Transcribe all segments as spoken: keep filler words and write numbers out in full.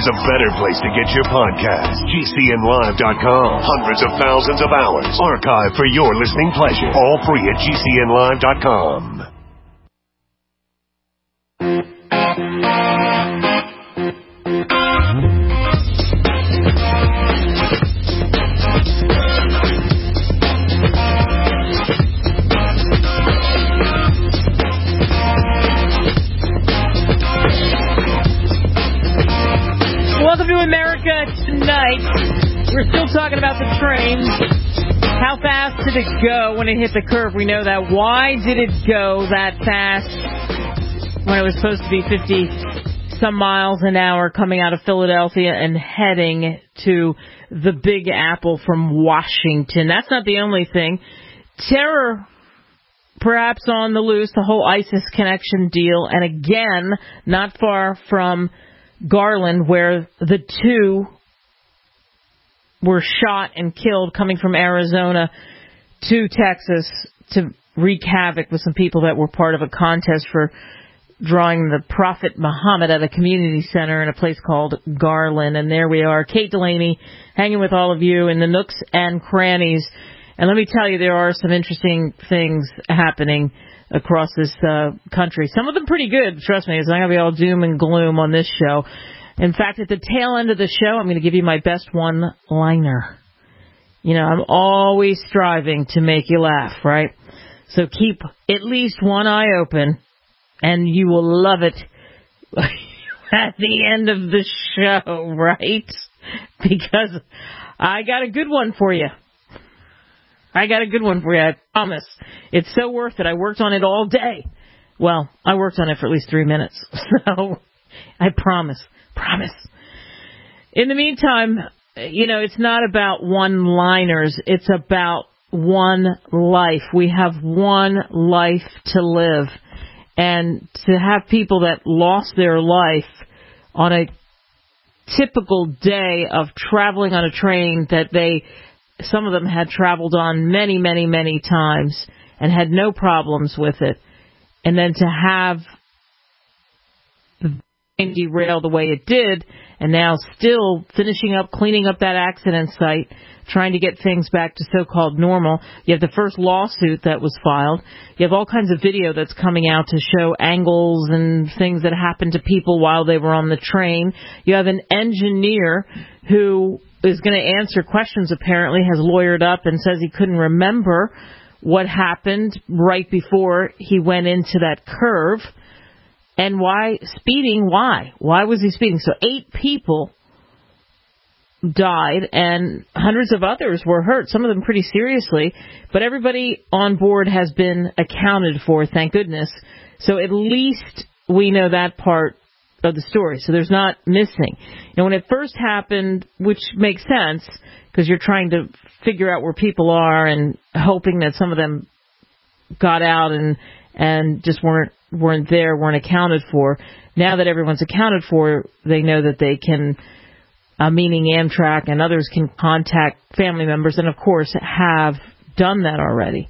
there's a better place to get your podcast. G C N live dot com. Hundreds of thousands of hours archived for your listening pleasure. All free at G C N live dot com. Welcome to America Tonight. We're still talking about the train. How fast did it go when it hit the curve? We know that. Why did it go that fast when it was supposed to be fifty some miles an hour coming out of Philadelphia and heading to the Big Apple from Washington? That's not the only thing. Terror perhaps on the loose, the whole ISIS connection deal, and again, not far from Garland, where the two were shot and killed coming from Arizona to Texas to wreak havoc with some people that were part of a contest for drawing the Prophet Muhammad at a community center in a place called Garland. And there we are, Kate Delaney, hanging with all of you in the nooks and crannies. And let me tell you, there are some interesting things happening across this uh, country. Some of them pretty good, trust me. It's not going to be all doom and gloom on this show. In fact, at the tail end of the show, I'm going to give you my best one-liner. You know, I'm always striving to make you laugh, right? So keep at least one eye open, and you will love it at the end of the show, right? Because I got a good one for you. I got a good one for you, I promise. It's so worth it. I worked on it all day. Well, I worked on it for at least three minutes. So, I promise. Promise. In the meantime, you know, it's not about one-liners. It's about one life. We have one life to live. And to have people that lost their life on a typical day of traveling on a train that they... Some of them had traveled on many, many, many times and had no problems with it. And then to have the plane derail the way it did, and now still finishing up, cleaning up that accident site, trying to get things back to so-called normal. You have the first lawsuit that was filed. You have all kinds of video that's coming out to show angles and things that happened to people while they were on the train. You have an engineer who is going to answer questions, apparently, has lawyered up and says he couldn't remember what happened right before he went into that curve. And why speeding? Why? Why was he speeding? So eight people died and hundreds of others were hurt, some of them pretty seriously. But everybody on board has been accounted for, thank goodness. So at least we know that part of the story, so there's not missing. You know, when it first happened, which makes sense, because you're trying to figure out where people are and hoping that some of them got out and and just weren't weren't there, weren't accounted for. Now that everyone's accounted for, they know that they can, uh, meaning Amtrak and others, can contact family members, and of course have done that already.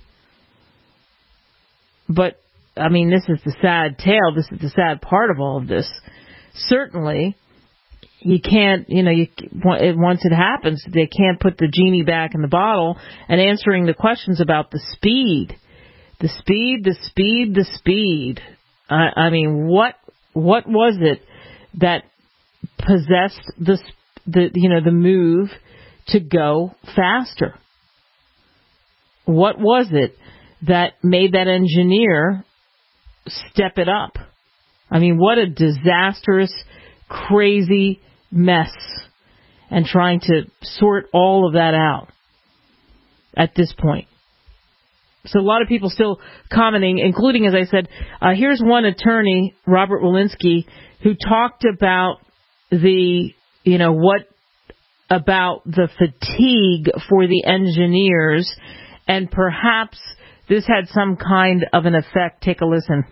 But, I mean, this is the sad tale. This is the sad part of all of this. Certainly, you can't, you know, you, once it happens, they can't put the genie back in the bottle, and answering the questions about the speed, the speed, the speed, the speed. I, I mean, what what was it that possessed the the you know the move to go faster? What was it that made that engineer step it up? I mean, what a disastrous, crazy mess, and trying to sort all of that out at this point. So a lot of people still commenting, including, as I said, uh, here's one attorney, Robert Walensky, who talked about the, you know, what about the fatigue for the engineers, and perhaps this had some kind of an effect. Take a listen.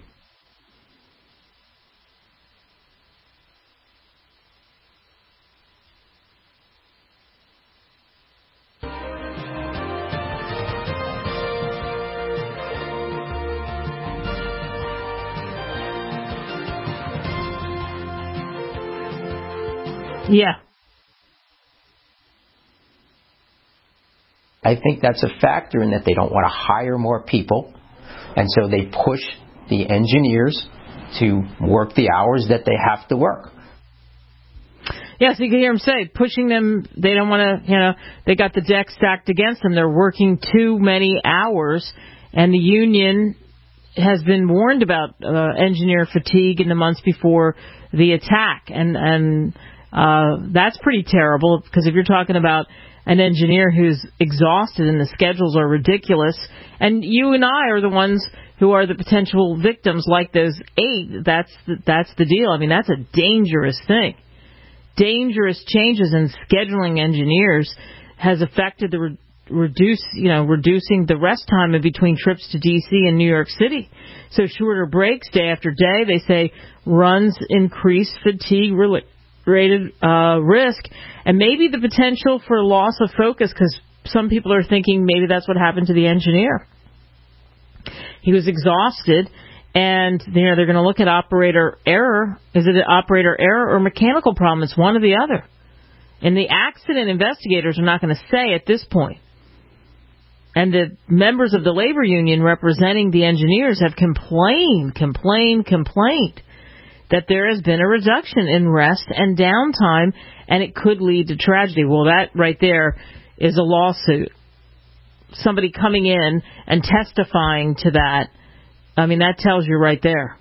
Yeah. I think that's a factor in that they don't want to hire more people, and so they push the engineers to work the hours that they have to work. Yes, you can hear them say, pushing them, they don't want to, you know, they got the deck stacked against them. They're working too many hours, and the union has been warned about uh, engineer fatigue in the months before the attack, and, and uh, that's pretty terrible, because if you're talking about an engineer who's exhausted and the schedules are ridiculous, and you and I are the ones who are the potential victims, like those eight, that's the, that's the deal. I mean, that's a dangerous thing. Dangerous changes in scheduling engineers has affected the re- reduce, you know, reducing the rest time in between trips to D C and New York City. So shorter breaks day after day, they say, runs increase fatigue related uh, risk, and maybe the potential for loss of focus, because some people are thinking maybe that's what happened to the engineer. He was exhausted, and you know, they're going to look at operator error. Is it an operator error or mechanical problem? It's one or the other. And the accident investigators are not going to say at this point. And the members of the labor union representing the engineers have complained, complained, complained that there has been a reduction in rest and downtime, and it could lead to tragedy. Well, that right there is a lawsuit. Somebody coming in and testifying to that, I mean, that tells you right there.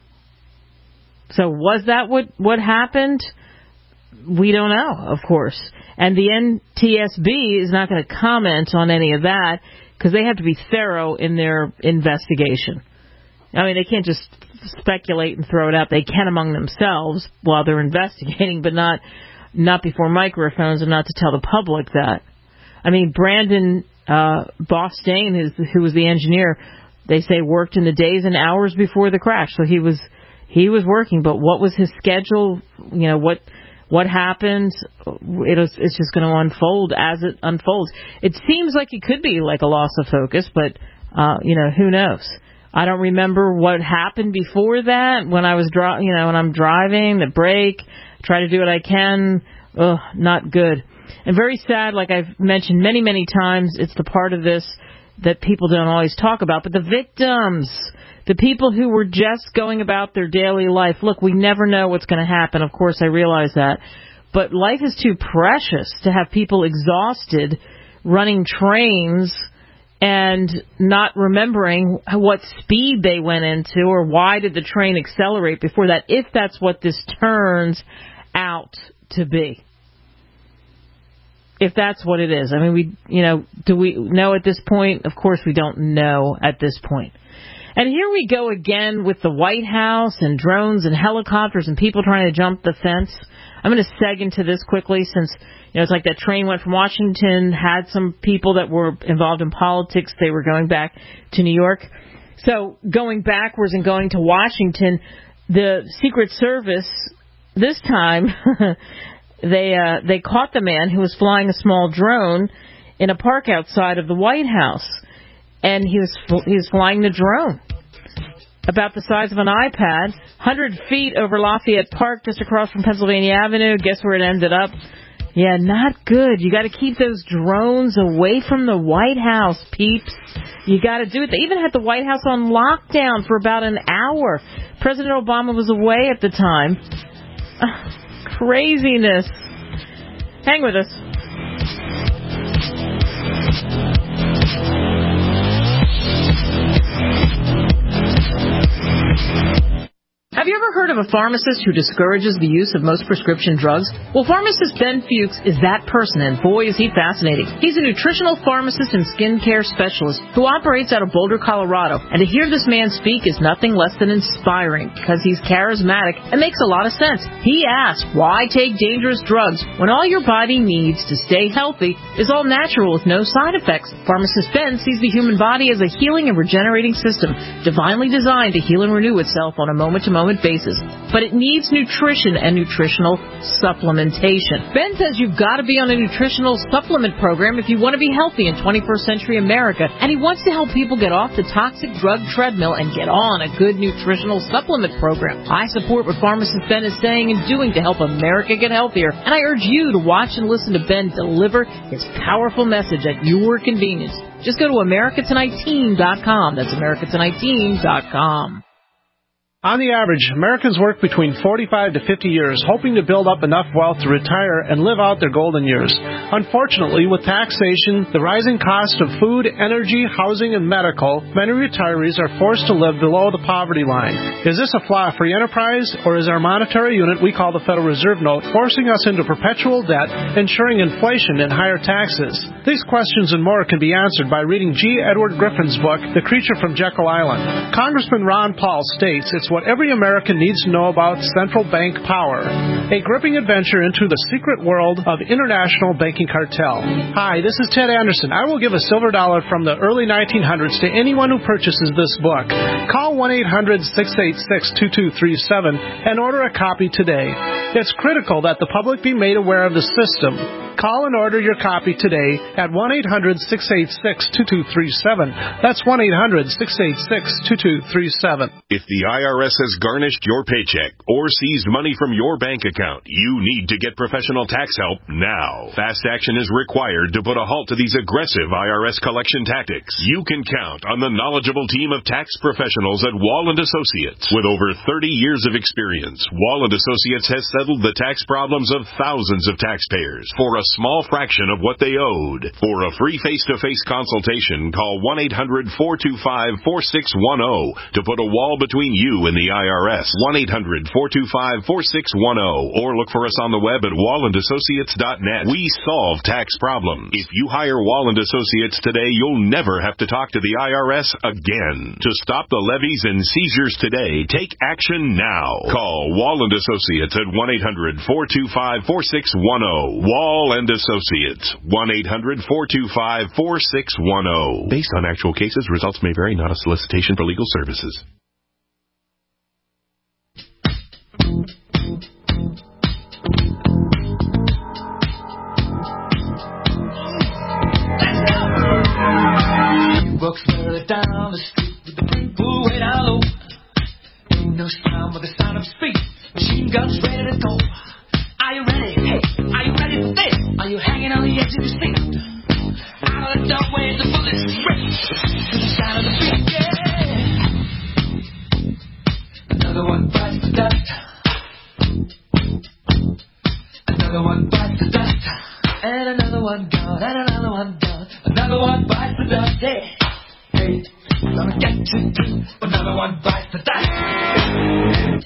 So was that what, what happened? We don't know, of course. And the N T S B is not going to comment on any of that, because they have to be thorough in their investigation. I mean, they can't just speculate and throw it out. They can among themselves while they're investigating, but not not before microphones, and not to tell the public that. I mean, Brandon uh, Bostian, who was the engineer, they say worked in the days and hours before the crash. So he was he was working, but what was his schedule? You know, what what happened? It was, it's just going to unfold as it unfolds. It seems like it could be like a loss of focus, but uh, you know, who knows? I don't remember what happened before that. When I was dri- you know, when I'm driving, the brake, try to do what I can. Ugh, not good. And very sad, like I've mentioned many, many times, it's the part of this that people don't always talk about, but the victims, the people who were just going about their daily life. Look, we never know what's going to happen. Of course, I realize that. But life is too precious to have people exhausted running trains and not remembering what speed they went into, or why did the train accelerate before that, if that's what this turns out to be. If that's what it is. I mean, we, you know, do we know at this point? Of course we don't know at this point. And here we go again with the White House and drones and helicopters and people trying to jump the fence. I'm going to seg into this quickly, since, you know, it's like that train went from Washington, had some people that were involved in politics. They were going back to New York. So going backwards and going to Washington, the Secret Service, this time, they uh, they caught the man who was flying a small drone in a park outside of the White House. And he was he was flying the drone about the size of an iPad, one hundred feet over Lafayette Park, just across from Pennsylvania Avenue. Guess where it ended up? Yeah, not good. You got to keep those drones away from the White House, peeps. You got to do it. They even had the White House on lockdown for about an hour. President Obama was away at the time. Uh, craziness. Hang with us. Have you ever heard of a pharmacist who discourages the use of most prescription drugs? Well, pharmacist Ben Fuchs is that person, and boy, is he fascinating. He's a nutritional pharmacist and skincare specialist who operates out of Boulder, Colorado. And to hear this man speak is nothing less than inspiring, because he's charismatic and makes a lot of sense. He asks, why take dangerous drugs when all your body needs to stay healthy is all natural with no side effects? Pharmacist Ben sees the human body as a healing and regenerating system, divinely designed to heal and renew itself on a moment-to-moment supplement basis, but it needs nutrition and nutritional supplementation. Ben says you've got to be on a nutritional supplement program if you want to be healthy in twenty-first century America, and he wants to help people get off the toxic drug treadmill and get on a good nutritional supplement program. I support what pharmacist Ben is saying and doing to help America get healthier, and I urge you to watch and listen to Ben deliver his powerful message at your convenience. Just go to America Tonight Team dot com. That's America Tonight Team dot com. On the average, Americans work between forty-five to fifty years, hoping to build up enough wealth to retire and live out their golden years. Unfortunately, with taxation, the rising cost of food, energy, housing, and medical, many retirees are forced to live below the poverty line. Is this a flaw free enterprise, or is our monetary unit we call the Federal Reserve Note forcing us into perpetual debt, ensuring inflation and higher taxes? These questions and more can be answered by reading G. Edward Griffin's book, The Creature from Jekyll Island. Congressman Ron Paul states it's what every American needs to know about central bank power. A gripping adventure into the secret world of international banking cartel. Hi, this is Ted Anderson. I will give a silver dollar from the early nineteen hundreds to anyone who purchases this book. Call one eight hundred six eight six two two three seven and order a copy today. It's critical that the public be made aware of the system. Call and order your copy today at one eight hundred six eight six two two three seven. That's one eight hundred six eight six two two three seven. If the I R S has garnished your paycheck or seized money from your bank account, you need to get professional tax help now. Fast action is required to put a halt to these aggressive I R S collection tactics. You can count on the knowledgeable team of tax professionals at Wall and Associates. With over thirty years of experience, Wall and Associates has settled the tax problems of thousands of taxpayers for a small fraction of what they owed. For a free face-to-face consultation, call one eight hundred four two five four six one zero to put a wall between you and the I R S. one eight hundred four two five four six one zero or look for us on the web at wall and associates dot net. We solve tax problems. If you hire Wall and Associates today, you'll never have to talk to the I R S again. To stop the levies and seizures today, take action now. Call Wall and Associates at one eight hundred four two five four six one zero. Wall and Associates, one eight hundred four two five four six one zero. Based on actual cases, results may vary, not a solicitation for legal services. Walks further down the street with the people way down low. Ain't no sound but the sound of speed. Machine guns ready to go. Are you ready? Hey, are you ready for this? Are you hanging on the edge of your seat? Out of the doorway, the bullets rip to the sound of the beat. Yeah. Another one bites the dust. Another one bites the dust. And another one gone. And another one gone. Another one bites the dust. Hey, hey, gonna get you too. Another one bites the dust.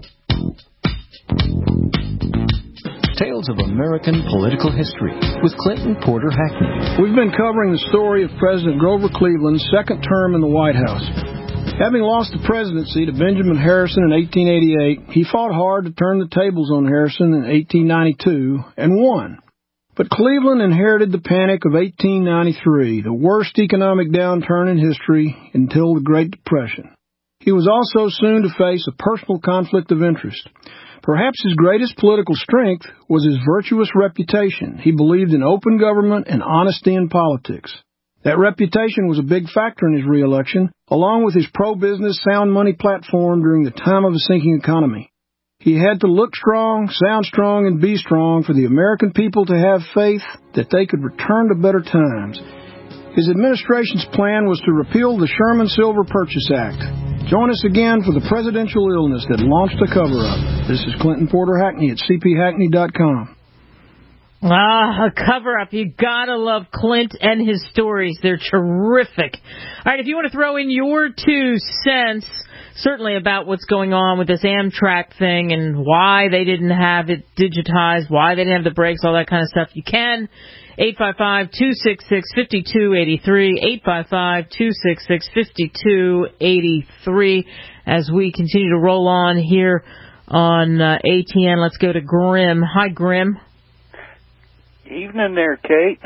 Tales of American Political History with Clinton Porter Hackney. We've been covering the story of President Grover Cleveland's second term in the White House. Having lost the presidency to Benjamin Harrison in eighteen eighty-eight, he fought hard to turn the tables on Harrison in eighteen ninety-two and won. But Cleveland inherited the panic of eighteen ninety-three, the worst economic downturn in history until the Great Depression. He was also soon to face a personal conflict of interest. Perhaps his greatest political strength was his virtuous reputation. He believed in open government and honesty in politics. That reputation was a big factor in his re-election, along with his pro-business, sound money platform during the time of a sinking economy. He had to look strong, sound strong, and be strong for the American people to have faith that they could return to better times. His administration's plan was to repeal the Sherman-Silver Purchase Act. Join us again for the presidential illness that launched the cover-up. This is Clinton Porter Hackney at c p hackney dot com. Ah, a cover-up. You gotta love Clint and his stories. They're terrific. All right, if you want to throw in your two cents, certainly about what's going on with this Amtrak thing and why they didn't have it digitized, why they didn't have the brakes, all that kind of stuff, you can. eight five five, two six six, five two eight three, eight five five, two six six, five two eight three. As we continue to roll on here on uh, A T N, let's go to Grim. Hi, Grim. Evening there, Kate.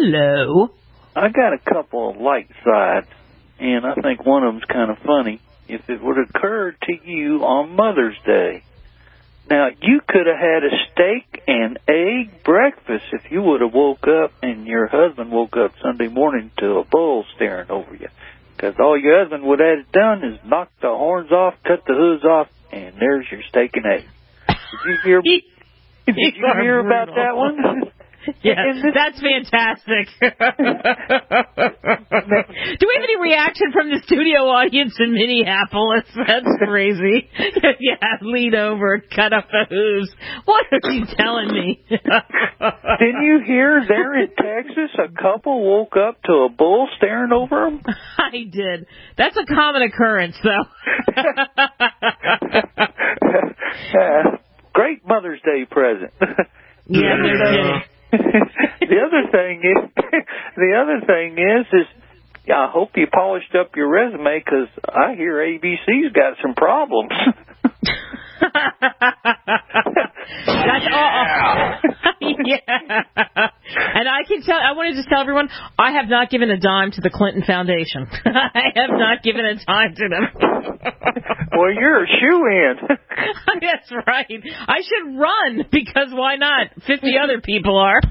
Hello. I got a couple of light sides, and I think one of them's kind of funny. if it would occur to you on Mother's Day. Now, you could have had a steak and egg breakfast if you would have woke up and your husband woke up Sunday morning to a bull staring over you. Because all your husband would have done is knock the horns off, cut the hooves off, and there's your steak and egg. Did you hear, did you hear about that one? Yeah, that's fantastic. Do we have any reaction from the studio audience in Minneapolis? That's crazy. Yeah, lean over, cut up the hooves. What are you telling me? Didn't you hear there in Texas a couple woke up to a bull staring over them? I did. That's a common occurrence, though. uh, great Mother's Day present. Yeah, no kidding. the other thing is, the other thing is, is I hope you polished up your resume because I hear A B C's got some problems. That's all. Yeah. And I can tell, I want to just tell everyone, I have not given a dime to the Clinton Foundation. I have not given a dime to them. Well, you're a shoo-in. That's right. I should run because why not? Fifty other people are.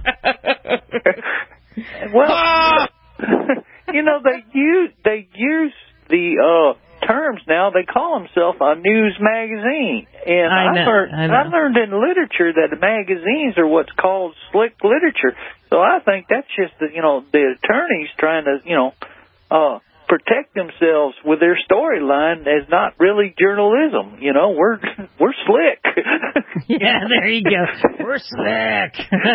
Well, ah! You know, they use, they use the, uh, terms now. They call themselves a news magazine, and I, know, I, learned, I, know. I learned in literature that the magazines are what's called slick literature. So I think that's just the you know the attorneys trying to you know uh, protect themselves with their storyline as not really journalism. You know, we're we're slick. Yeah, there you go. We're slick.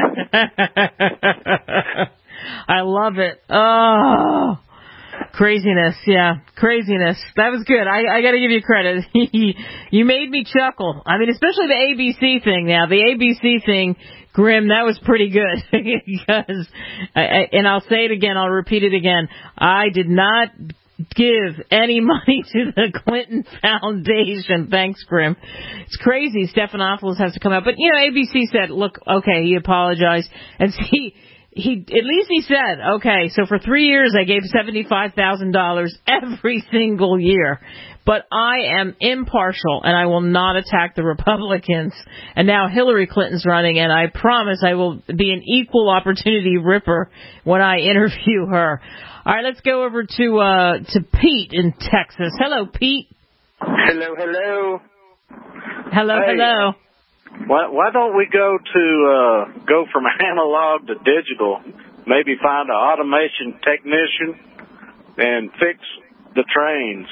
I love it. Oh. Craziness, yeah, craziness. That was good. I, I got to give you credit. You made me chuckle. I mean, especially the A B C thing. Now, the A B C thing, Grim, that was pretty good because, I, I, and I'll say it again. I'll repeat it again. I did not give any money to the Clinton Foundation. Thanks, Grim. It's crazy. Stephanopoulos has to come out, but you know, A B C said, "Look, okay," he apologized, and see. He at least he said, okay, so for three years I gave seventy-five thousand dollars every single year, but I am impartial and I will not attack the Republicans. And now Hillary Clinton's running, and I promise I will be an equal opportunity ripper when I interview her. All right, let's go over to uh, to Pete in Texas. Hello, Pete. Hello, hello. Hello, hey. hello. Why, why don't we go to uh, go from analog to digital? Maybe find an automation technician and fix the trains.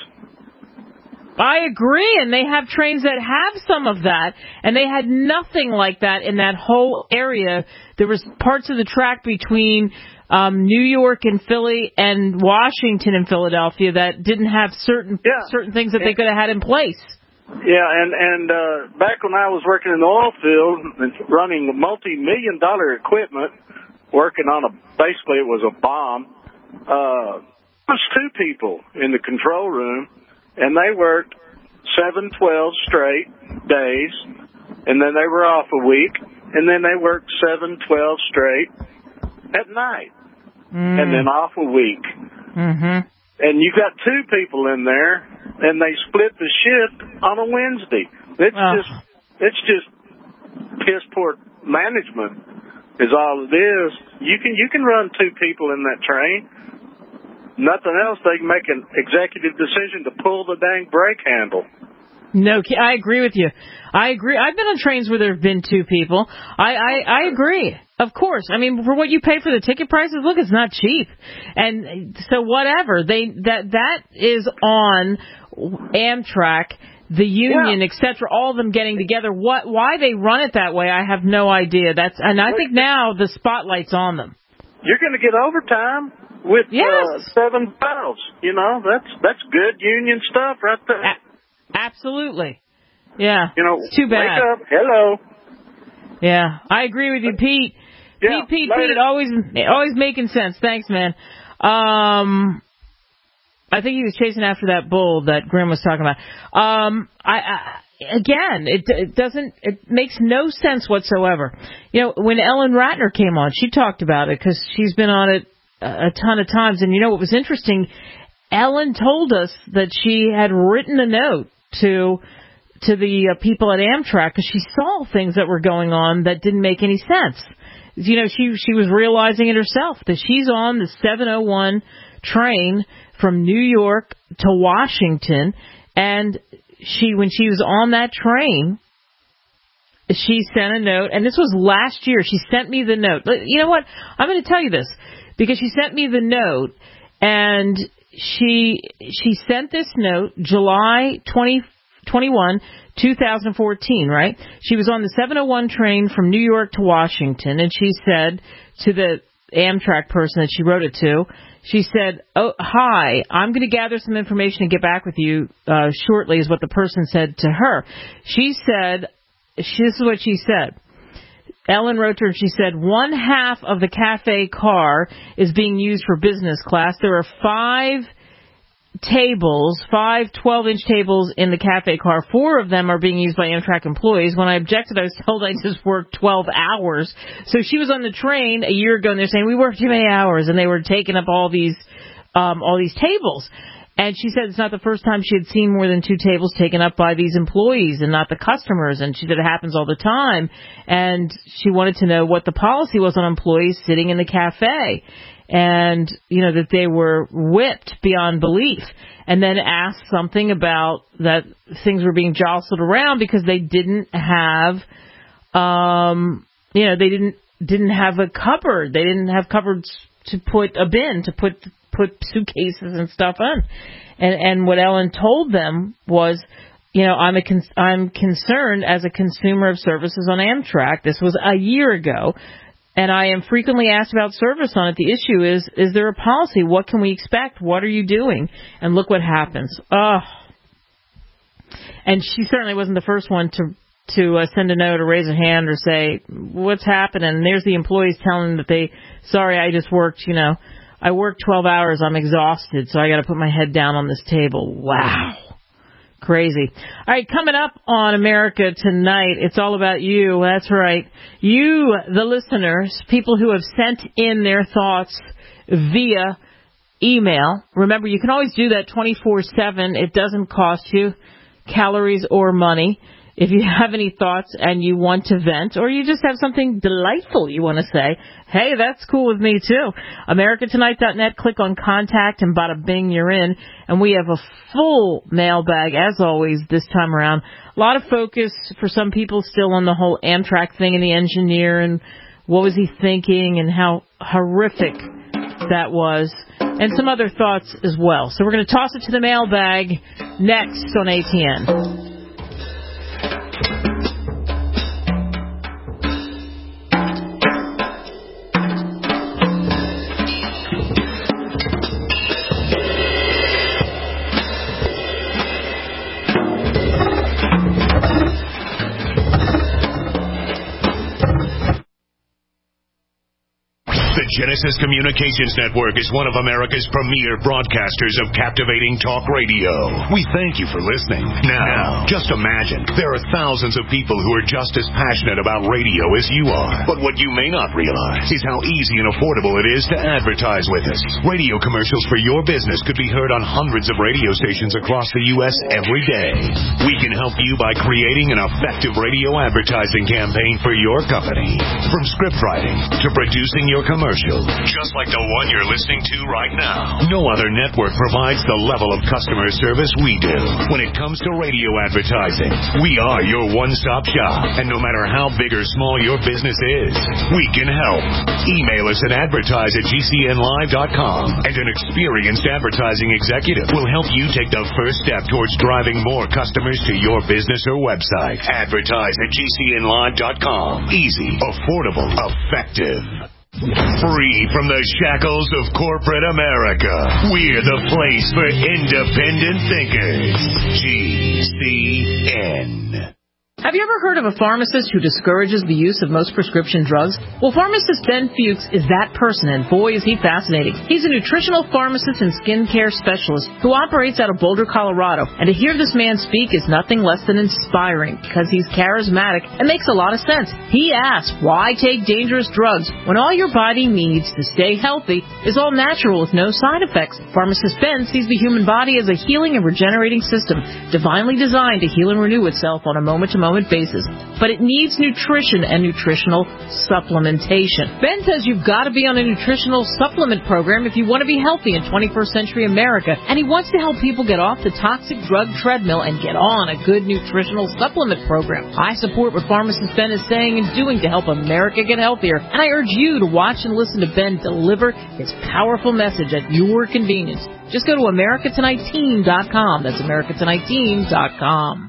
I agree, and they have trains that have some of that, and they had nothing like that in that whole area. There was parts of the track between um, New York and Philly and Washington and Philadelphia that didn't have certain yeah. certain things that they could have had in place. Yeah, and and uh, back when I was working in the oil field and running multi-million dollar equipment, working on a basically it was a bomb. Uh, there was two people in the control room, and they worked seven, twelve straight days, and then they were off a week, and then they worked seven, twelve straight at night, mm. and then off a week. Mm-hmm. And you got two people in there, and they split the shift on a Wednesday. It's oh. just, it's just piss poor management is all it is. You can, you can run two people in that train. Nothing else. They can make an executive decision to pull the dang brake handle. No, I agree with you. I agree. I've been on trains where there have been two people. I, I, I agree. Of course. I mean, for what you pay for the ticket prices, look, it's not cheap. And so whatever, they that that is on Amtrak, the union, yeah. et cetera, all of them getting together. What, why they run it that way, I have no idea. That's and I think now the spotlight's on them. You're going to get overtime with yes. uh, seven pounds. You know, that's that's good union stuff right there. A- absolutely. Yeah. You know, it's too bad. Wake up. Hello. Yeah, I agree with you, Pete. Yeah, Pete, Pete, later. Pete, always, always making sense. Thanks, man. Um, I think he was chasing after that bull that Grim was talking about. Um, I, I again, it, it doesn't, it makes no sense whatsoever. You know, when Ellen Ratner came on, she talked about it because she's been on it a, a ton of times. And you know what was interesting? Ellen told us that she had written a note to to the uh, people at Amtrak because she saw things that were going on that didn't make any sense. You know, she she was realizing it herself, that she's on the seven oh one train from New York to Washington, and she when she was on that train, she sent a note, and this was last year. She sent me the note. You know what? I'm going to tell you this, because she sent me the note, and she she sent this note July twentieth, twenty-one, two thousand fourteen, right? She was on the seven oh one train from New York to Washington, and she said to the Amtrak person that she wrote it to, she said, "Oh, hi, I'm going to gather some information and get back with you uh, shortly," is what the person said to her. She said, she, this is what she said. Ellen wrote to her, she said, one half of the cafe car is being used for business class. There are five tables, five twelve-inch tables in the cafe car. Four of them are being used by Amtrak employees. When I objected, I was told I just worked twelve hours. So she was on the train a year ago, and they're saying, we worked too many hours, and they were taking up all these um, all these tables. And she said it's not the first time she had seen more than two tables taken up by these employees and not the customers. And she said it happens all the time. And she wanted to know what the policy was on employees sitting in the cafe. And, you know, that they were whipped beyond belief. And then asked something about that things were being jostled around because they didn't have, um, you know, they didn't didn't have a cupboard. They didn't have cupboards to put a bin, to put put suitcases and stuff in. And and what Ellen told them was, you know, I'm a con- I'm concerned as a consumer of services on Amtrak. This was a year ago. And I am frequently asked about service on it. The issue is, is there a policy? What can we expect? What are you doing? And look what happens. Oh. And she certainly wasn't the first one to to uh, send a note or raise a hand or say, what's happening? And there's the employees telling them that they, sorry, I just worked, you know, I worked twelve hours. I'm exhausted, so I got to put my head down on this table. Wow. Crazy. All right, coming up on America Tonight, it's all about you. That's right. You, the listeners, people who have sent in their thoughts via email. Remember, you can always do that twenty-four seven. It doesn't cost you calories or money. If you have any thoughts and you want to vent, or you just have something delightful you want to say, hey, that's cool with me too. America Tonight dot net, click on contact, and bada bing, you're in. And we have a full mailbag, as always, this time around. A lot of focus for some people still on the whole Amtrak thing and the engineer and what was he thinking and how horrific that was, and some other thoughts as well. So we're going to toss it to the mailbag next on A T N. Genesis Communications Network is one of America's premier broadcasters of captivating talk radio. We thank you for listening. Now, just imagine, there are thousands of people who are just as passionate about radio as you are. But what you may not realize is how easy and affordable it is to advertise with us. Radio commercials for your business could be heard on hundreds of radio stations across the U S every day. We can help you by creating an effective radio advertising campaign for your company. From script writing to producing your commercial, just like the one you're listening to right now. No other network provides the level of customer service we do. When it comes to radio advertising, we are your one-stop shop. And no matter how big or small your business is, we can help. Email us at advertise at G C N live dot com, and an experienced advertising executive will help you take the first step towards driving more customers to your business or website. Advertise at G C N live dot com. Easy, affordable, effective. Free from the shackles of corporate America, we're the place for independent thinkers. G C N. Have you ever heard of a pharmacist who discourages the use of most prescription drugs? Well, pharmacist Ben Fuchs is that person, and boy, is he fascinating. He's a nutritional pharmacist and skincare specialist who operates out of Boulder, Colorado. And to hear this man speak is nothing less than inspiring because he's charismatic and makes a lot of sense. He asks, why take dangerous drugs when all your body needs to stay healthy is all natural with no side effects? Pharmacist Ben sees the human body as a healing and regenerating system, divinely designed to heal and renew itself on a moment-to-moment basis. But it needs nutrition and nutritional supplementation. Ben says you've got to be on a nutritional supplement program if you want to be healthy in twenty-first century America, and he wants to help people get off the toxic drug treadmill and get on a good nutritional supplement program. I support what Pharmacist Ben is saying and doing to help America get healthier, and I urge you to watch and listen to Ben deliver his powerful message at your convenience. Just go to America Tonight Team dot com. That's America Tonight Team dot com.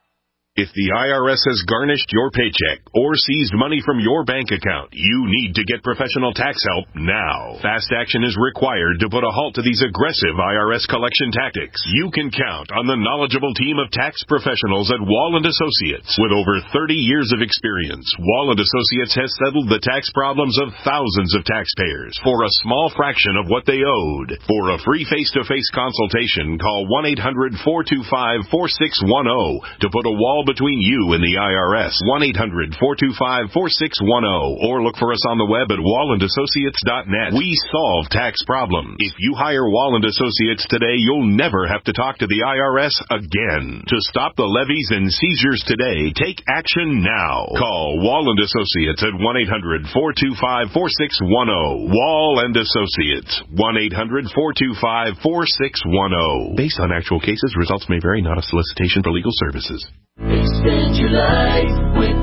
If the I R S has garnished your paycheck or seized money from your bank account, you need to get professional tax help now. Fast action is required to put a halt to these aggressive I R S collection tactics. You can count on the knowledgeable team of tax professionals at Wall and Associates. With over thirty years of experience, Wall and Associates has settled the tax problems of thousands of taxpayers for a small fraction of what they owed. For a free face-to-face consultation, call one eight hundred four two five four six one zero to put a wall between you and the I R S. one eight hundred four two five four six one zero or look for us on the web at wall and associates dot net. We solve tax problems. If you hire Wall and Associates today, you'll never have to talk to the I R S again. To stop the levies and seizures today, take action now. Call Wall and Associates at one eight hundred four two five four six one zero. Wall and Associates, one eight hundred four two five four six one zero. Based on actual cases, results may vary, not a solicitation for legal services. Extend your life with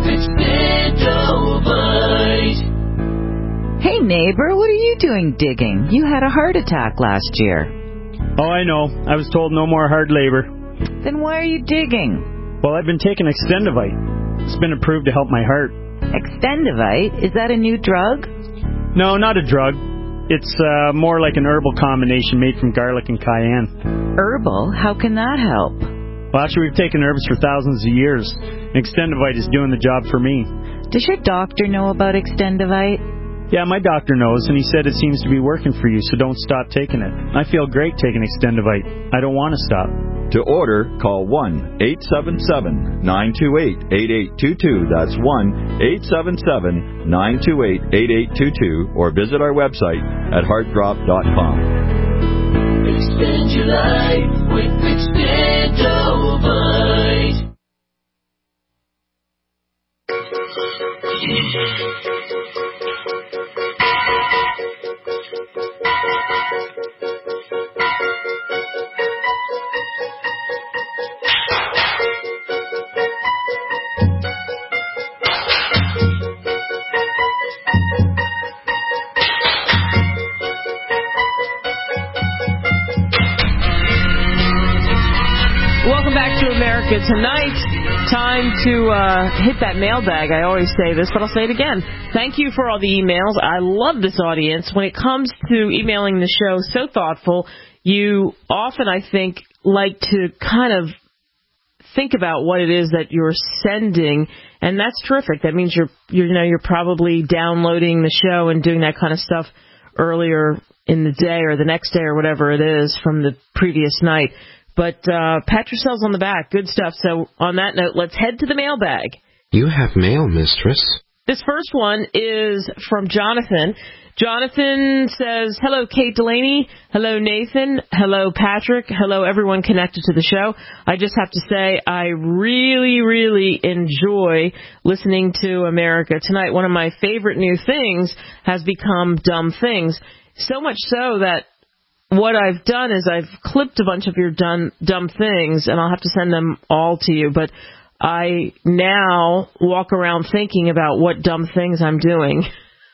Extendovite. Hey neighbor, what are you doing digging? You had a heart attack last year. Oh, I know. I was told no more hard labor. Then why are you digging? Well, I've been taking Extendovite. It's been approved to help my heart. Extendovite? Is that a new drug? No, not a drug. It's uh, more like an herbal combination made from garlic and cayenne. Herbal? How can that help? Well, actually, we've taken herbs for thousands of years. Extendovite is doing the job for me. Does your doctor know about Extendovite? Yeah, my doctor knows, and he said it seems to be working for you, so don't stop taking it. I feel great taking Extendovite. I don't want to stop. To order, call one eight seven seven nine two eight eight eight two two. That's one eight seven seven nine two eight eight eight two two, or visit our website at heart drop dot com. Extend your life with Extendovite. Welcome back to America Tonight. Time to uh, hit that mailbag. I always say this, but I'll say it again. Thank you for all the emails. I love this audience. When it comes to emailing the show, so thoughtful. You often, I think, like to kind of think about what it is that you're sending, and that's terrific. That means you're, you're you know, you're probably downloading the show and doing that kind of stuff earlier in the day or the next day or whatever it is from the previous night. But uh, pat yourselves on the back. Good stuff. So on that note, let's head to the mailbag. You have mail, mistress. This first one is from Jonathan. Jonathan says, hello, Kate Delaney. Hello, Nathan. Hello, Patrick. Hello, everyone connected to the show. I just have to say I really, really enjoy listening to America Tonight. One of my favorite new things has become Dumb Things. So much so that what I've done is I've clipped a bunch of your dumb, dumb things, and I'll have to send them all to you. But I now walk around thinking about what dumb things I'm doing.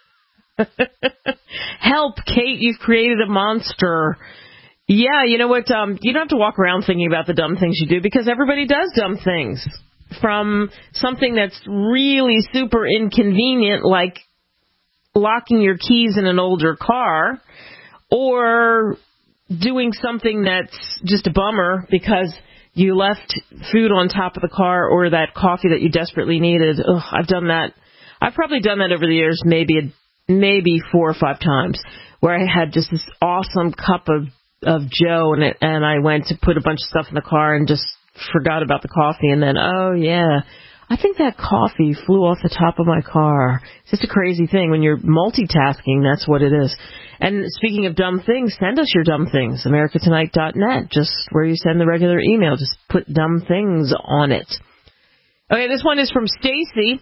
Help, Kate, you've created a monster. Yeah, you know what? Um, you don't have to walk around thinking about the dumb things you do, because everybody does dumb things. From something that's really super inconvenient, like locking your keys in an older car, or doing something that's just a bummer because you left food on top of the car or that coffee that you desperately needed. Ugh, I've done that. I've probably done that over the years, maybe maybe four or five times, where I had just this awesome cup of of Joe, and it, and I went to put a bunch of stuff in the car and just forgot about the coffee, and then, oh, yeah, I think that coffee flew off the top of my car. It's just a crazy thing. When you're multitasking, that's what it is. And speaking of dumb things, send us your dumb things, america tonight dot net, just where you send the regular email. Just put dumb things on it. Okay, this one is from Stacy.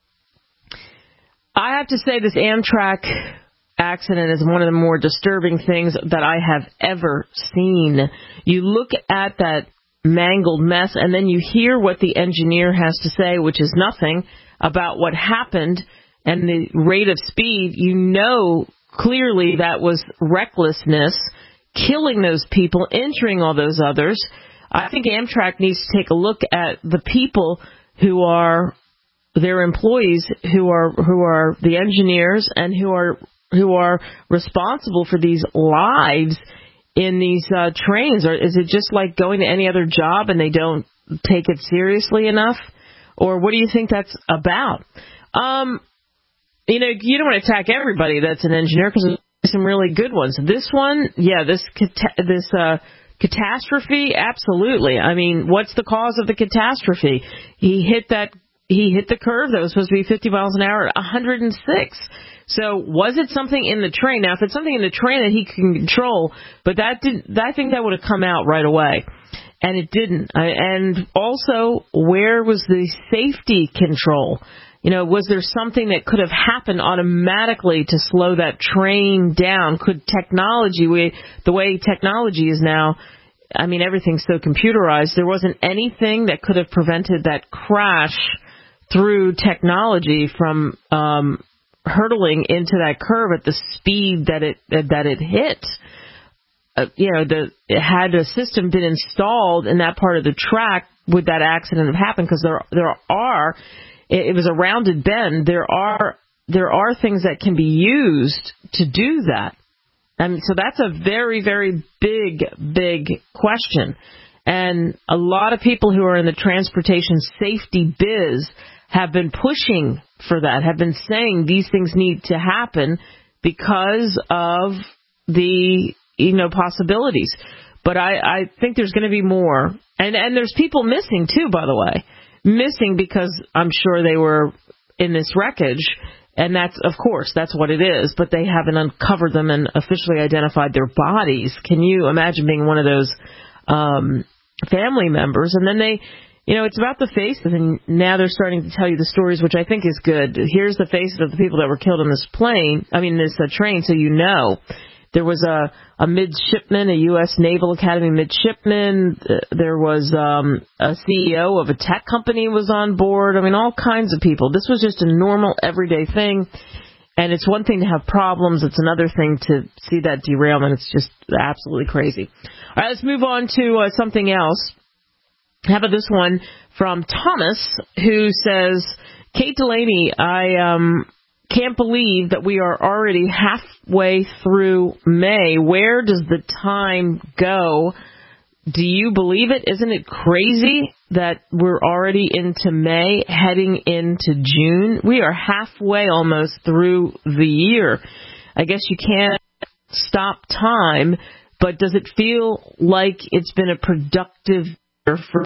I have to say this Amtrak accident is one of the more disturbing things that I have ever seen. You look at that mangled mess, and then you hear what the engineer has to say, which is nothing, about what happened and the rate of speed. You know clearly that was recklessness, killing those people, injuring all those others. I think Amtrak needs to take a look at the people who are their employees, who are who are the engineers, and who are who are responsible for these lives in these uh, trains. Or is it just like going to any other job and they don't take it seriously enough? Or what do you think that's about? Um, you know, you don't want to attack everybody that's an engineer, because there's some really good ones. This one, yeah, this cat- this uh, catastrophe, absolutely. I mean, what's the cause of the catastrophe? He hit that he hit the curve that was supposed to be fifty miles an hour at one hundred six. So was it something in the train? Now, if it's something in the train that he can control, but that didn't, I think that would have come out right away. And it didn't. And also, where was the safety control? You know, was there something that could have happened automatically to slow that train down? Could technology, we, the way technology is now, I mean, everything's so computerized, there wasn't anything that could have prevented that crash through technology from um hurtling into that curve at the speed that it that it hit. Uh, you know, the it had a system been installed in that part of the track, would that accident have happened? Because there there are, it, it was a rounded bend. There are there are things that can be used to do that. And so that's a very, very big, big question. And a lot of people who are in the transportation safety biz have been pushing for that, have been saying these things need to happen because of the, you know, possibilities. But I, I think there's going to be more. And, and there's people missing, too, by the way. Missing because I'm sure they were in this wreckage. And that's, of course, that's what it is. But they haven't uncovered them and officially identified their bodies. Can you imagine being one of those um, family members? And then they... You know, it's about the faces, and now they're starting to tell you the stories, which I think is good. Here's the faces of the people that were killed in this plane, I mean, this uh, train, so you know. There was a, a midshipman, a U S Naval Academy midshipman. There was um, a C E O of a tech company was on board. I mean, all kinds of people. This was just a normal, everyday thing. And it's one thing to have problems. It's another thing to see that derailment. It's just absolutely crazy. All right, let's move on to uh, something else. How about this one from Thomas, who says, Kate Delaney, I um, can't believe that we are already halfway through May. Where does the time go? Do you believe it? Isn't it crazy that we're already into May, heading into June? We are halfway almost through the year. I guess you can't stop time, but does it feel like it's been a productive year for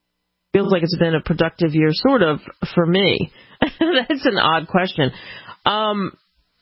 feels like it's been a productive year, sort of, for me? That's an odd question. Um,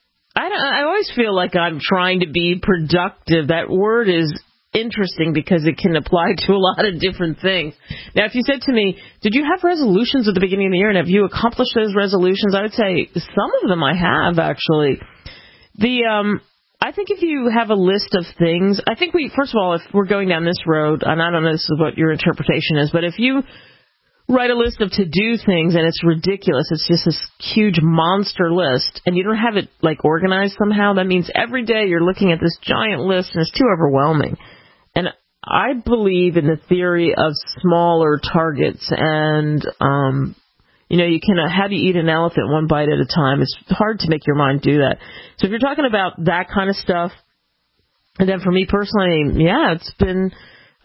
I, don't, I always feel like I'm trying to be productive. That word is interesting because it can apply to a lot of different things. Now, if you said to me, did you have resolutions at the beginning of the year, and have you accomplished those resolutions? I would say some of them I have, actually. The um, I think if you have a list of things, I think we, first of all, if we're going down this road, and I don't know this is what your interpretation is, but if you write a list of to-do things and it's ridiculous, it's just this huge monster list, and you don't have it like organized somehow, that means every day you're looking at this giant list and it's too overwhelming. And I believe in the theory of smaller targets, and um you know, you can uh, how do you eat an elephant one bite at a time? It's hard to make your mind do that. So if you're talking about that kind of stuff, and then for me personally, yeah, it's been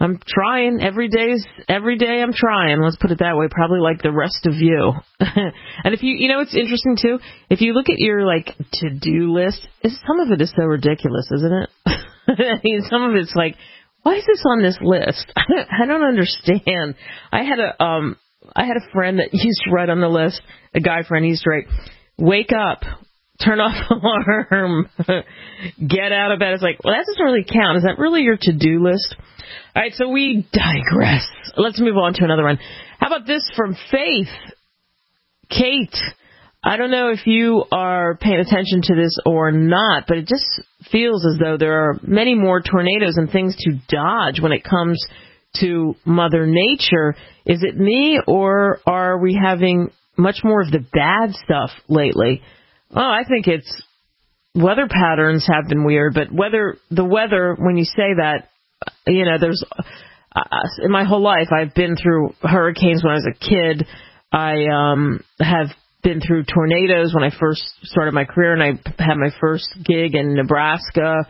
I'm trying. Every day's every day I'm trying. Let's put it that way. Probably like the rest of you. And if you, you know, it's interesting too. If you look at your like to-do list, some of it is so ridiculous, isn't it? I mean, some of it's like, why is this on this list? I don't understand. I had a um, I had a friend that used to write on the list. A guy friend, he used to write, "Wake up, turn off alarm, get out of bed." It's like, well, that doesn't really count. Is that really your to-do list? All right, so we digress. Let's move on to another one. How about this from Faith? Kate, I don't know if you are paying attention to this or not, but it just feels as though there are many more tornadoes and things to dodge when it comes to Mother Nature. Is it me, or are we having much more of the bad stuff lately? Oh, I think it's weather patterns have been weird, but weather, the weather, when you say that, you know, there's, uh, in my whole life, I've been through hurricanes when I was a kid. I um, have been through tornadoes when I first started my career, and I had my first gig in Nebraska.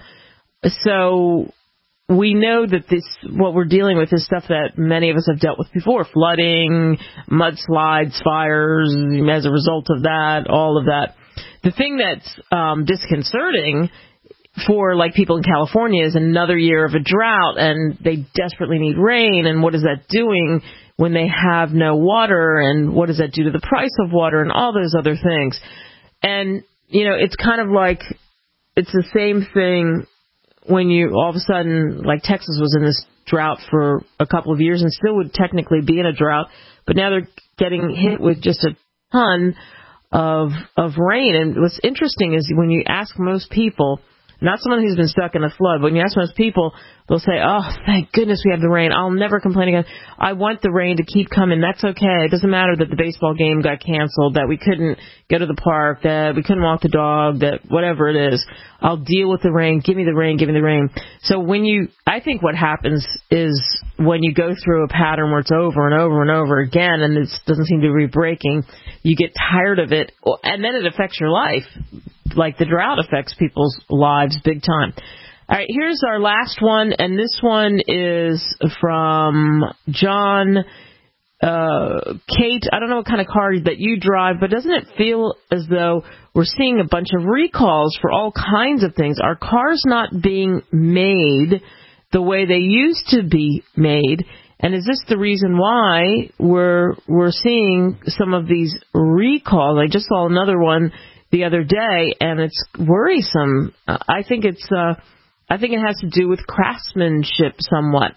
So we know that this, what we're dealing with is stuff that many of us have dealt with before: flooding, mudslides, fires, as a result of that, all of that. The thing that's um, disconcerting for like people in California is another year of a drought, and they desperately need rain. And what is that doing when they have no water? And what does that do to the price of water and all those other things? And, you know, it's kind of like it's the same thing when you all of a sudden, like Texas was in this drought for a couple of years and still would technically be in a drought, but now they're getting hit with just a ton of of rain. And what's interesting is when you ask most people, not someone who's been stuck in a flood, but when you ask most people, they'll say, "Oh, thank goodness we have the rain. I'll never complain again. I want the rain to keep coming. That's okay. It doesn't matter that the baseball game got canceled, that we couldn't go to the park, that we couldn't walk the dog, that whatever it is. I'll deal with the rain. Give me the rain. Give me the rain." So when you, I think what happens is when you go through a pattern where it's over and over and over again, and it doesn't seem to be breaking, you get tired of it, and then it affects your life. Like the drought affects people's lives big time. All right, here's our last one, and this one is from John. Uh, Kate, I don't know what kind of car that you drive, but doesn't it feel as though we're seeing a bunch of recalls for all kinds of things? Are cars not being made the way they used to be made? And is this the reason why we're we're seeing some of these recalls? I just saw another one the other day, and it's worrisome. Uh, I think it's uh, I think it has to do with craftsmanship somewhat.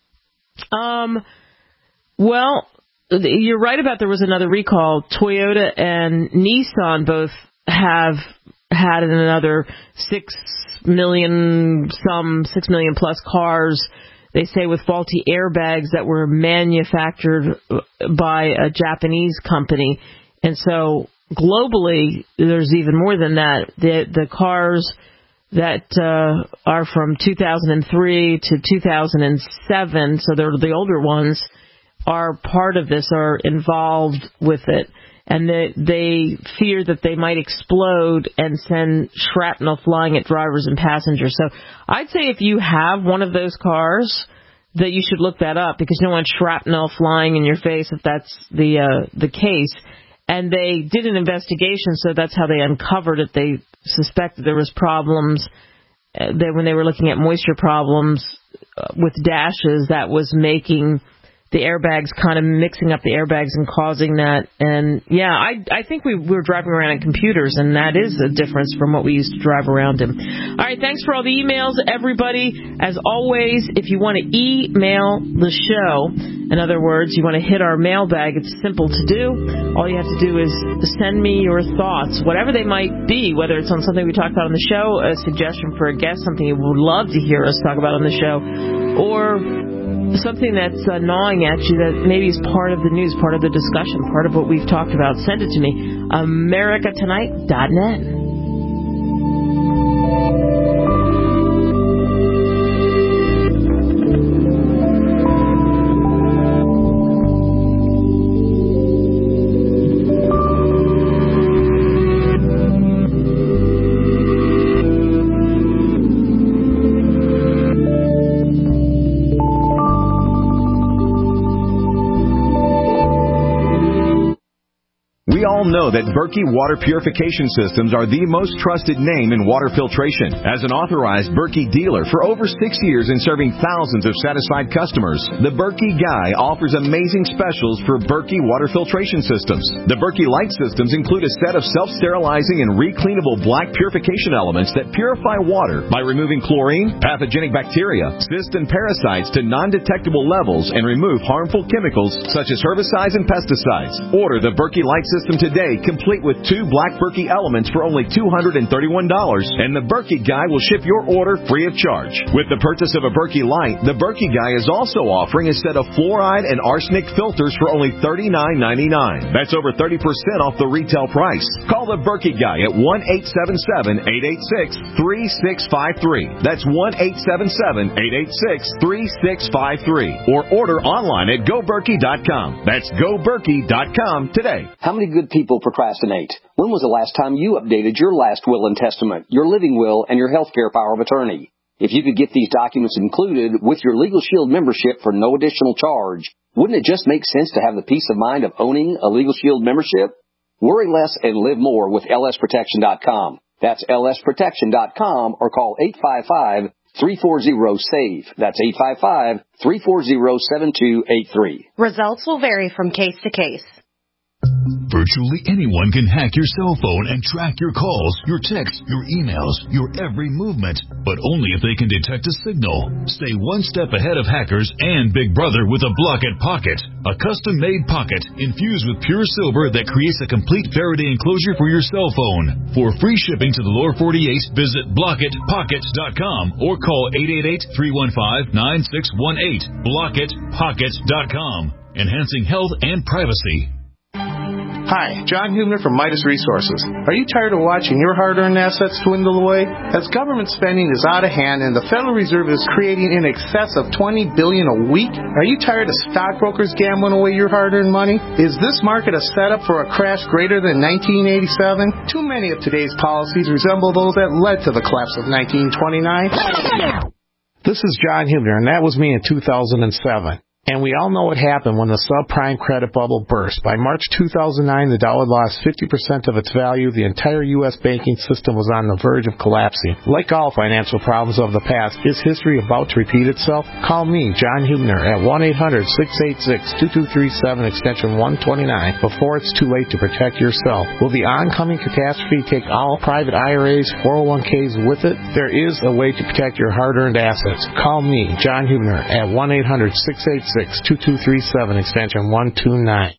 Um, well, you're right about there was another recall. Toyota and Nissan both have had another six million, some six million plus cars, they say, with faulty airbags that were manufactured by a Japanese company. And so globally, there's even more than that. The the cars that uh, are from two thousand three to two thousand seven, so they're the older ones, are part of this, are involved with it. And they, they fear that they might explode and send shrapnel flying at drivers and passengers. So I'd say if you have one of those cars, that you should look that up, because you don't want shrapnel flying in your face if that's the uh, the case. And they did an investigation, so that's how they uncovered it. They suspected there was problems uh, that when they were looking at moisture problems uh, with dashes, that was making the airbags, kind of mixing up the airbags and causing that. And yeah, I I think we, we were driving around in computers, and that is a difference from what we used to drive around in. All right, thanks for all the emails, everybody. As always, if you want to email the show, in other words, you want to hit our mailbag, it's simple to do. All you have to do is send me your thoughts, whatever they might be, whether it's on something we talked about on the show, a suggestion for a guest, something you would love to hear us talk about on the show, or something that's uh, gnawing at you that maybe is part of the news, part of the discussion, part of what we've talked about. Send it to me, america tonight dot net. all know that Berkey Water Purification Systems are the most trusted name in water filtration. As an authorized Berkey dealer for over six years and serving thousands of satisfied customers, the Berkey Guy offers amazing specials for Berkey Water Filtration Systems. The Berkey Light Systems include a set of self-sterilizing and recleanable black purification elements that purify water by removing chlorine, pathogenic bacteria, cysts, and parasites to non-detectable levels and remove harmful chemicals such as herbicides and pesticides. Order the Berkey Light System today, complete with two black Berkey elements for only two hundred thirty-one dollars, and the Berkey Guy will ship your order free of charge. With the purchase of a Berkey Light, the Berkey Guy is also offering a set of fluoride and arsenic filters for only thirty-nine ninety-nine. That's over thirty percent off the retail price. Call the Berkey Guy at one eight seven seven, eight eight six, three six five three. That's one eight seven seven, eight eight six, three six five three. Or order online at go berkey dot com. That's go berkey dot com today. How many good people procrastinate? When was the last time you updated your last will and testament, your living will, and your health care power of attorney? If you could get these documents included with your Legal Shield membership for no additional charge, wouldn't it just make sense to have the peace of mind of owning a Legal Shield membership? Worry less and live more with L S protection dot com. That's L S protection dot com or call eight five five, three four zero, SAVE. That's eight five five, three four zero, seven two eight three. Results will vary from case to case. Virtually anyone can hack your cell phone and track your calls, your texts, your emails, your every movement, but only if they can detect a signal. Stay one step ahead of hackers and Big Brother with a Blockit Pocket, a custom-made pocket infused with pure silver that creates a complete Faraday enclosure for your cell phone. For free shipping to the lower forty-eight, visit blockit pocket dot com or call eight eight eight, three one five, nine six one eight. blockit pocket dot com, enhancing health and privacy. Hi, John Hubner from Midas Resources. Are you tired of watching your hard-earned assets dwindle away? As government spending is out of hand and the Federal Reserve is creating in excess of twenty billion dollars a week, are you tired of stockbrokers gambling away your hard-earned money? Is this market a setup for a crash greater than nineteen eighty-seven? Too many of today's policies resemble those that led to the collapse of nineteen twenty-nine. This is John Hubner, and that was me in two thousand seven. And we all know what happened when the subprime credit bubble burst. By March two thousand nine, the dollar lost fifty percent of its value. The entire U S banking system was on the verge of collapsing. Like all financial problems of the past, is history about to repeat itself? Call me, John Hubner, at one eight hundred, six eight six, two two three seven, extension one twenty-nine, before it's too late to protect yourself. Will the oncoming catastrophe take all private I R As, four oh one k's with it? There is a way to protect your hard-earned assets. Call me, John Hubner, at one eight hundred, six eight six, two two three seven, extension one two nine.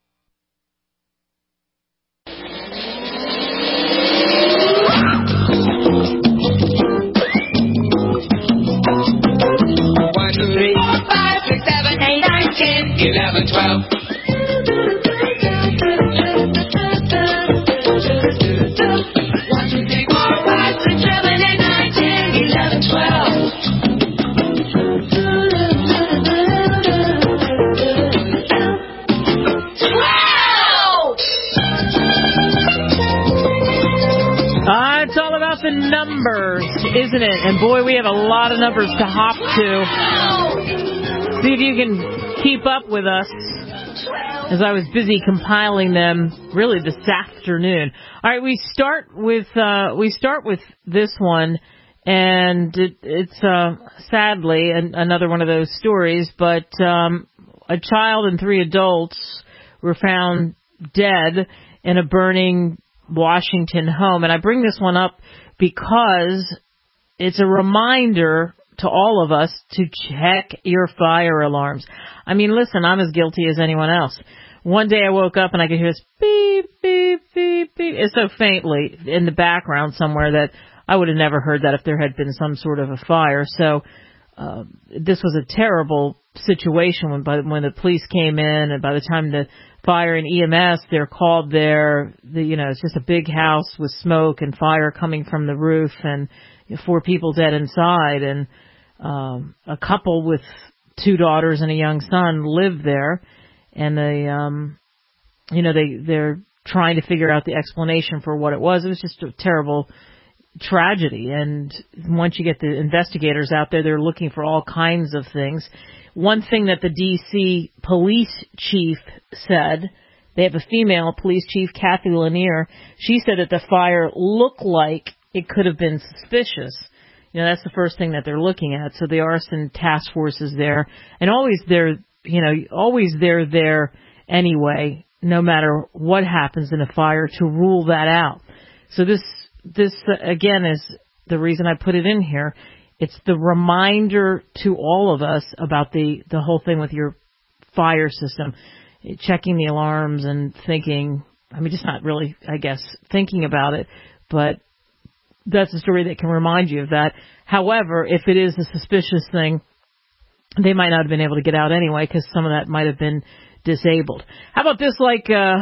One, two, three, four, five, six, seven, eight, nine, ten, eleven, twelve. One, two, three, four, five, six, seven, eight, nine, ten, eleven, twelve. The numbers, isn't it? And boy, we have a lot of numbers to hop to. See if you can keep up with us, as I was busy compiling them really this afternoon. All right, we start with uh, we start with this one, and it, it's uh, sadly an, another one of those stories. But um, a child and three adults were found dead in a burning Washington home, and I bring this one up because it's a reminder to all of us to check your fire alarms. I mean, listen, I'm as guilty as anyone else. One day I woke up and I could hear this beep, beep, beep, beep. It's so faintly in the background somewhere that I would have never heard that if there had been some sort of a fire. So uh, this was a terrible situation when, by, when the police came in, and by the time the fire and E M S, they're called there. The, you know, it's just a big house with smoke and fire coming from the roof, and four people dead inside. And um, a couple with two daughters and a young son live there, and they, um, you know, they they're trying to figure out the explanation for what it was. It was just a terrible tragedy. And once you get the investigators out there, they're looking for all kinds of things. One thing that the D C police chief said They have a female police chief, Kathy Lanier. She said that the fire looked like it could have been suspicious. You know, that's the first thing that they're looking at. So the arson task force is there, and always they're, you know, always they're there anyway, no matter what happens in a fire, to rule that out. So this, this uh, again is the reason I put it in here. It's the reminder to all of us about the, the whole thing with your fire system, checking the alarms and thinking, I mean, just not really, I guess, thinking about it, but that's a story that can remind you of that. However, if it is a suspicious thing, they might not have been able to get out anyway because some of that might have been disabled. How about this, like uh,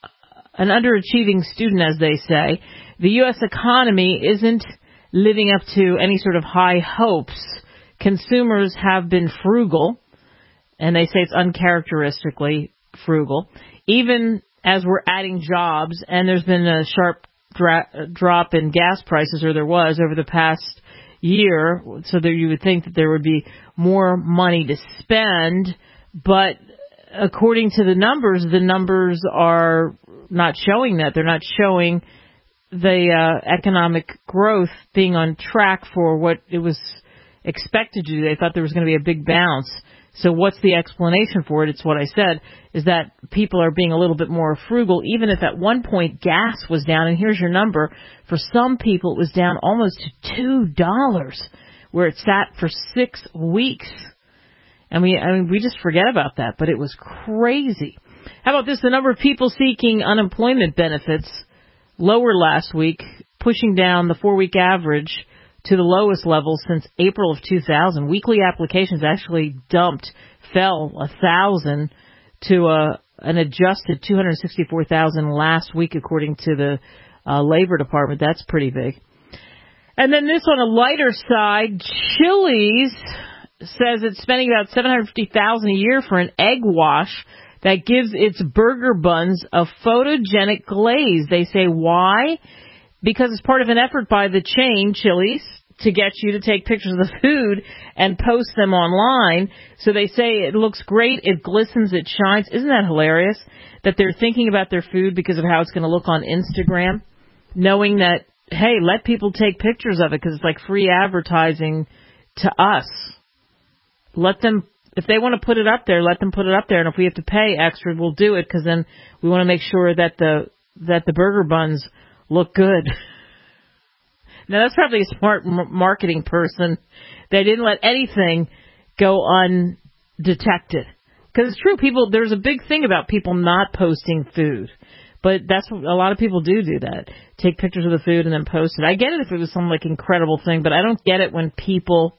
an underachieving student, as they say? The U S economy isn't living up to any sort of high hopes. Consumers have been frugal, and they say it's uncharacteristically frugal, even as we're adding jobs, and there's been a sharp dra- drop in gas prices, or there was over the past year, so that you would think that there would be more money to spend, but according to the numbers, the numbers are not showing that. They're not showing the uh, economic growth being on track for what it was expected to do. They thought there was going to be a big bounce. So what's the explanation for it? It's what I said, is that people are being a little bit more frugal, even if at one point gas was down. And here's your number. For some people, it was down almost to two dollars, where it sat for six weeks. And we, I mean, we just forget about that, but it was crazy. How about this? The number of people seeking unemployment benefits lower last week, pushing down the four-week average to the lowest level since April of two thousand. Weekly applications actually dumped, fell one thousand to a, an adjusted two hundred sixty-four thousand last week, according to the uh, Labor Department. That's pretty big. And then this on a lighter side, Chili's says it's spending about seven hundred fifty thousand dollars a year for an egg wash that gives its burger buns a photogenic glaze. They say why? Because it's part of an effort by the chain, Chili's, to get you to take pictures of the food and post them online. So they say it looks great, it glistens, it shines. Isn't that hilarious? That they're thinking about their food because of how it's going to look on Instagram, knowing that, hey, let people take pictures of it because it's like free advertising to us. Let them, if they want to put it up there, let them put it up there. And if we have to pay extra, we'll do it because then we want to make sure that the that the burger buns look good. Now, that's probably a smart m- marketing person. They didn't let anything go undetected. Because it's true, people. There's a big thing about people not posting food. But that's what a lot of people do do that. Take pictures of the food and then post it. I get it if it was some like incredible thing, but I don't get it when people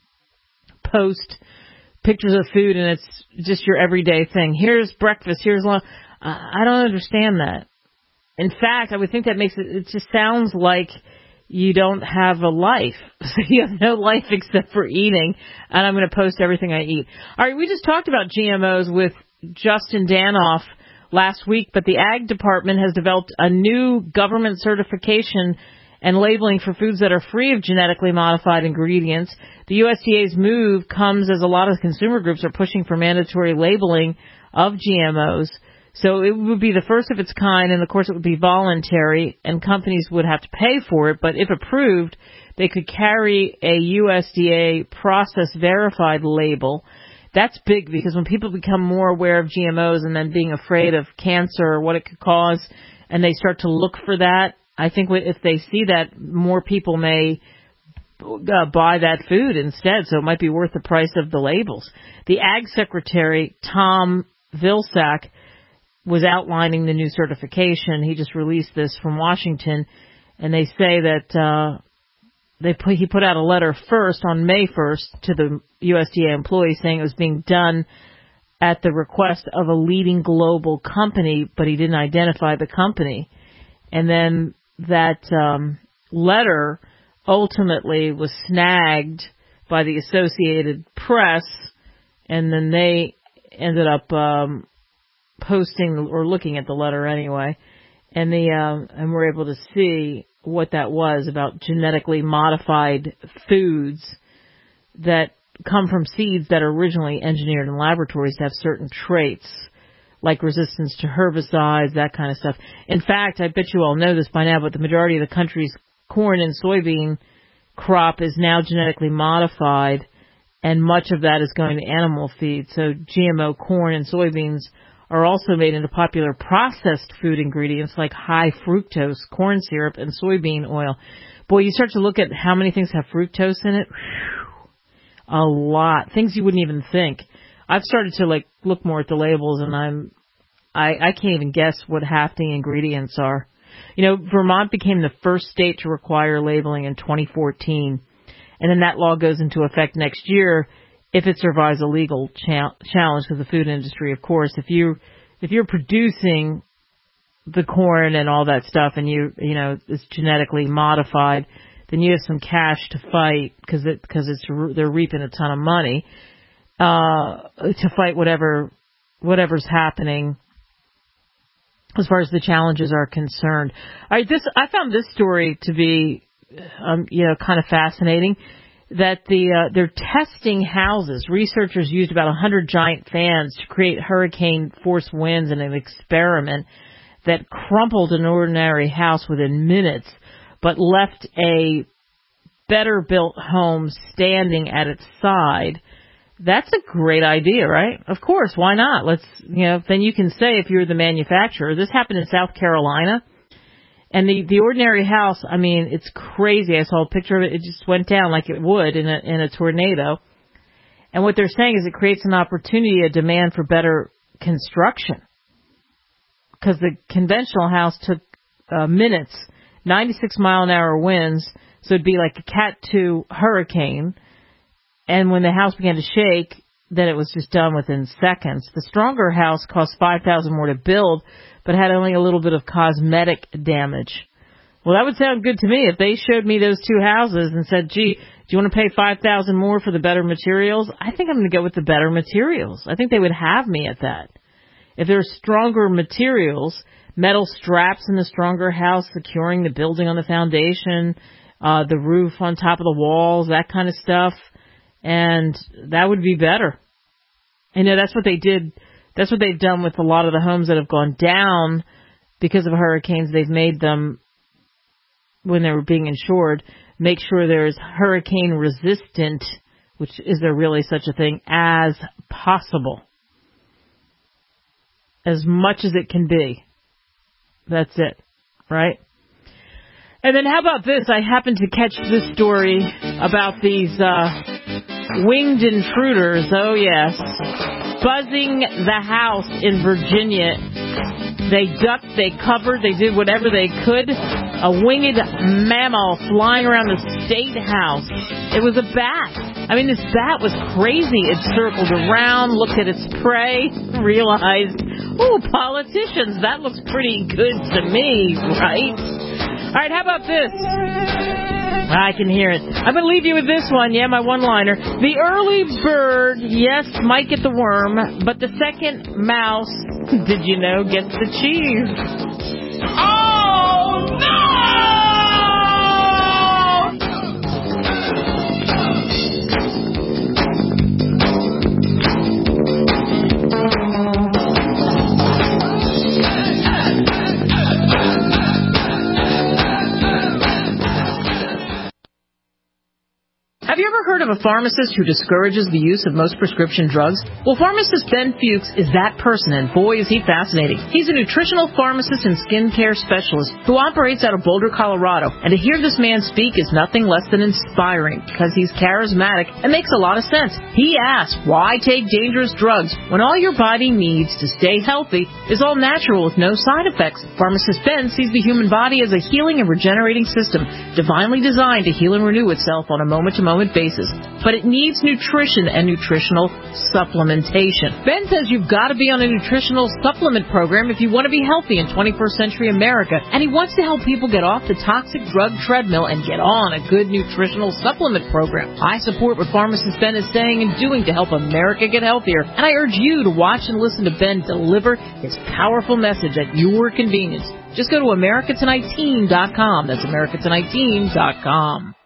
post pictures of food and it's just your everyday thing. Here's breakfast, here's lunch. I don't understand that. In fact, I would think that makes it, it just sounds like you don't have a life. So you have no life except for eating, and I'm going to post everything I eat. All right, we just talked about G M Os with Justin Danoff last week, but the Ag Department has developed a new government certification and labeling for foods that are free of genetically modified ingredients. The U S D A's move comes as a lot of consumer groups are pushing for mandatory labeling of G M Os. So it would be the first of its kind, and of course it would be voluntary, and companies would have to pay for it, but if approved, they could carry a U S D A process-verified label. That's big, because when people become more aware of G M Os and then being afraid of cancer or what it could cause, and they start to look for that, I think if they see that, more people may uh, buy that food instead, so it might be worth the price of the labels. The Ag Secretary, Tom Vilsack, was outlining the new certification. He just released this from Washington, and they say that uh, they put, he put out a letter first on May first to the U S D A employees saying it was being done at the request of a leading global company, but he didn't identify the company. And then that um, letter ultimately was snagged by the Associated Press, and then they ended up um, posting or looking at the letter anyway, and the um, and we're able to see what that was about genetically modified foods that come from seeds that are originally engineered in laboratories to have certain traits. like resistance to herbicides, that kind of stuff. In fact, I bet you all know this by now, but the majority of the country's corn and soybean crop is now genetically modified, and much of that is going to animal feed. So G M O corn and soybeans are also made into popular processed food ingredients like high fructose corn syrup and soybean oil. Boy, you start to look at how many things have fructose in it. Whew, a lot. Things you wouldn't even think. I've started to like look more at the labels, and I'm I, I can't even guess what half the ingredients are. You know, Vermont became the first state to require labeling in twenty fourteen, and then that law goes into effect next year if it survives a legal cha- challenge with the food industry. Of course, if you if you're producing the corn and all that stuff, and you you know it's genetically modified, then you have some cash to fight because it because it's they're reaping a ton of money uh, to fight whatever whatever's happening as far as the challenges are concerned. All right, this I found this story to be um, you know kind of fascinating. That the uh, they're testing houses. Researchers used about one hundred giant fans to create hurricane force winds in an experiment that crumpled an ordinary house within minutes, but left a better built home standing at its side. That's a great idea, right? Of course, why not? Let's, you know, then you can say if you're the manufacturer. This happened in South Carolina. And the, the ordinary house, I mean, it's crazy. I saw a picture of it. It just went down like it would in a, in a tornado. And what they're saying is it creates an opportunity, a demand for better construction. Because the conventional house took uh, minutes, ninety-six mile an hour winds, so it'd be like a Cat two hurricane. And when the house began to shake, then it was just done within seconds. The stronger house cost five thousand dollars more to build, but had only a little bit of cosmetic damage. Well, that would sound good to me if they showed me those two houses and said, gee, do you want to pay five thousand dollars more for the better materials? I think I'm going to go with the better materials. I think they would have me at that. If there's stronger materials, metal straps in the stronger house securing the building on the foundation, uh, the roof on top of the walls, that kind of stuff, and that would be better. You know, that's what they did. That's what they've done with a lot of the homes that have gone down because of hurricanes. They've made them, when they were being insured, make sure there's hurricane resistant, which is there really such a thing, as possible. As much as it can be. That's it, right? And then how about this? I happened to catch this story about these uh, winged intruders. Oh, yes. Buzzing the house in Virginia. They ducked, they covered, they did whatever they could. A winged mammal flying around the state house. It was a bat. I mean, this bat was crazy. It circled around, looked at its prey, realized, oh, politicians, that looks pretty good to me, right? All right, how about this? I can hear it. I'm going to leave you with this one. Yeah, my one-liner. The early bird, yes, might get the worm, but the second mouse, did you know, gets the cheese. Oh, no! Have you ever heard of a pharmacist who discourages the use of most prescription drugs? Well, pharmacist Ben Fuchs is that person, and boy, is he fascinating. He's a nutritional pharmacist and skincare specialist who operates out of Boulder, Colorado. And to hear this man speak is nothing less than inspiring, because he's charismatic and makes a lot of sense. He asks, why take dangerous drugs when all your body needs to stay healthy is all natural with no side effects? Pharmacist Ben sees the human body as a healing and regenerating system, divinely designed to heal and renew itself on a moment-to-moment basis, but it needs nutrition and nutritional supplementation. Ben says you've got to be on a nutritional supplement program if you want to be healthy in twenty-first century America, and he wants to help people get off the toxic drug treadmill and get on a good nutritional supplement program. I support what pharmacist Ben is saying and doing to help America get healthier, and I urge you to watch and listen to Ben deliver his powerful message at your convenience. Just go to America Tonight Team dot com. That's America Tonight Team dot com.